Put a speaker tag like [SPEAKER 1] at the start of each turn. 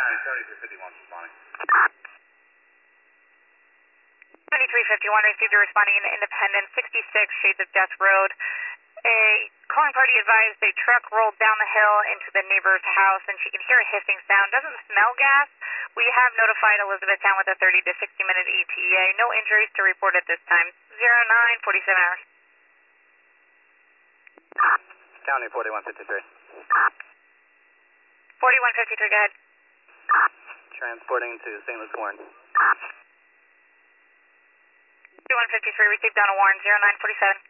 [SPEAKER 1] 7351 responding.
[SPEAKER 2] 7351 received a responding in Independence, 66 Shades of Death Road. A calling party advised a truck rolled down the hill into the neighbor's house and she can hear a hissing sound. Doesn't smell gas. We have notified Elizabethtown with a 30 to 60 minute ETA. No injuries to report at this time. 0947 hours.
[SPEAKER 1] County 4153.
[SPEAKER 2] 4153, go ahead.
[SPEAKER 1] Transporting to St. Louis Warren.
[SPEAKER 2] 4153 received down a Warren, 0947.